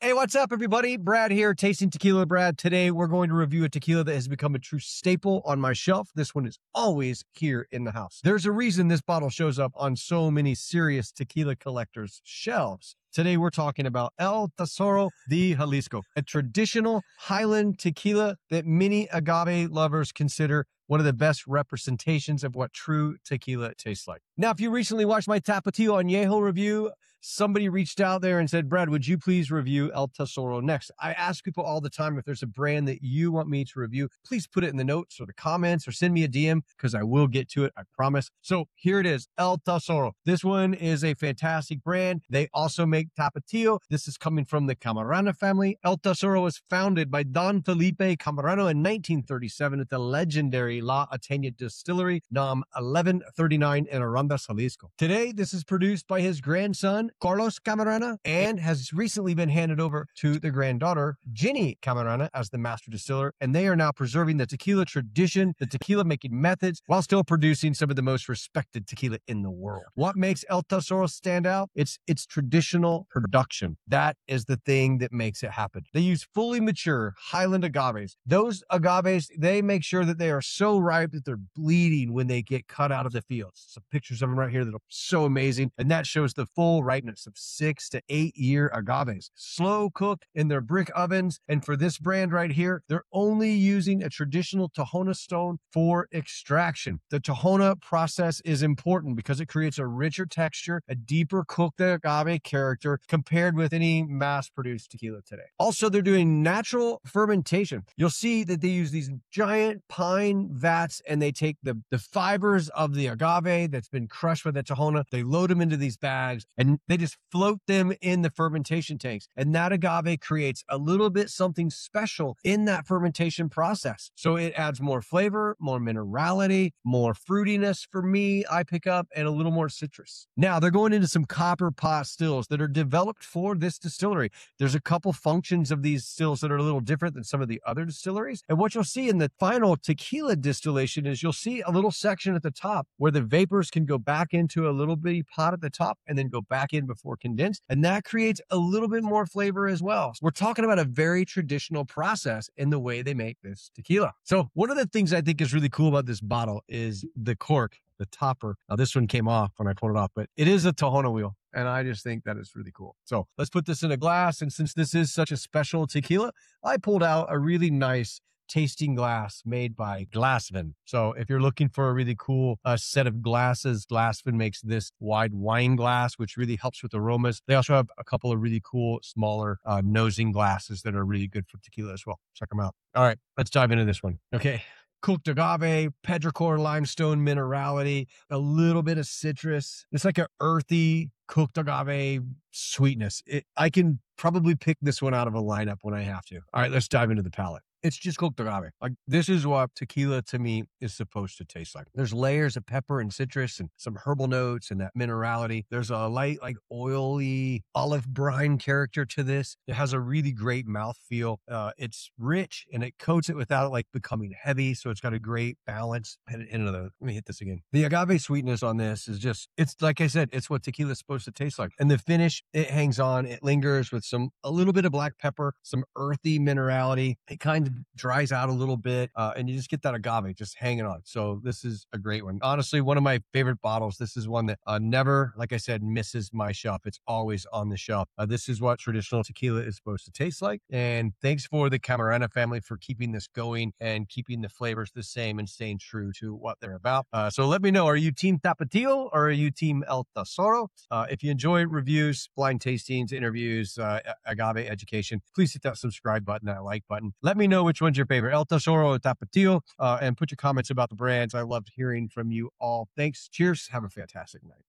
Hey, what's up, everybody? Brad here, Tasting Tequila Brad. Today, we're going to review a tequila that has become a true staple on my shelf. This one is always here in the house. There's a reason this bottle shows up on so many serious tequila collectors' shelves. Today, we're talking about El Tesoro de Jalisco, a traditional Highland tequila that many agave lovers consider one of the best representations of what true tequila tastes like. Now, if you recently watched my Tapatio Añejo review, somebody reached out there and said, Brad, would you please review El Tesoro next? I ask people all the time, if there's a brand that you want me to review, please put it in the notes or the comments or send me a DM because I will get to it, I promise. So here it is, El Tesoro. This one is a fantastic brand. They also make Tapatio. This is coming from the Camarena family. El Tesoro was founded by Don Felipe Camarena in 1937 at the legendary La Atena Distillery, NOM 1139 in Arandas, Jalisco. Today, this is produced by his grandson, Carlos Camarena, and has recently been handed over to the granddaughter, Ginny Camarena, as the master distiller. And they are now preserving the tequila tradition, the tequila making methods, while still producing some of the most respected tequila in the world. What makes El Tesoro stand out? It's its traditional production. That is the thing that makes it happen. They use fully mature Highland agaves. Those agaves, they make sure that they are so ripe that they're bleeding when they get cut out of the fields. Some pictures of them right here that are so amazing. And that shows the full ripeness of 6 to 8 year agaves. Slow cooked in their brick ovens. And for this brand right here, they're only using a traditional Tahona stone for extraction. The Tahona process is important because it creates a richer texture, a deeper cooked agave character compared with any mass-produced tequila today. Also, they're doing natural fermentation. You'll see that they use these giant pine vats and they take the fibers of the agave that's been crushed by the Tahona, they load them into these bags and they just float them in the fermentation tanks. And that agave creates a little bit something special in that fermentation process. So it adds more flavor, more minerality, more fruitiness for me, I pick up, and a little more citrus. Now, they're going into some copper pot stills that are developed for this distillery. There's a couple functions of these stills that are a little different than some of the other distilleries. And what you'll see in the final tequila distillation is you'll see a little section at the top where the vapors can go back into a little bitty pot at the top and then go back in before condensed. And that creates a little bit more flavor as well. So we're talking about a very traditional process in the way they make this tequila. So one of the things I think is really cool about this bottle is the cork, the topper. Now this one came off when I pulled it off, but it is a Tahona wheel. And I just think that is really cool. So let's put this in a glass. And since this is such a special tequila, I pulled out a really nice tasting glass made by Glassvin. So if you're looking for a really cool set of glasses, Glassvin makes this wide wine glass, which really helps with aromas. They also have a couple of really cool, smaller nosing glasses that are really good for tequila as well. Check them out. All right, let's dive into this one. Okay. Cooked agave, petrichor limestone minerality, a little bit of citrus. It's like an earthy cooked agave sweetness. I can probably pick this one out of a lineup when I have to. All right, let's dive into the palate. It's just cooked agave. Like, this is what tequila to me is supposed to taste like. There's layers of pepper and citrus and some herbal notes and that minerality. There's a light, like oily olive brine character to this. It has a really great mouthfeel. It's rich and it coats it without like becoming heavy. So it's got a great balance. Let me hit this again. The agave sweetness on this is just, it's like I said, it's what tequila is supposed to taste like. And the finish, it hangs on, it lingers with a little bit of black pepper, some earthy minerality. It kind of dries out a little bit and you just get that agave just hanging on. So this is a great one. Honestly, one of my favorite bottles. This is one that never, like I said, misses my shelf. It's always on the shelf. This is what traditional tequila is supposed to taste like. And thanks for the Camarena family for keeping this going and keeping the flavors the same and staying true to what they're about. So let me know, are you team Tapatio or are you team El Tesoro? If you enjoy reviews, blind tastings, interviews, agave education, please hit that subscribe button, that like button. Let me know which one's your favorite, El Tesoro or Tapatio, and put your comments about the brands. I loved hearing from you all. Thanks. Cheers. Have a fantastic night.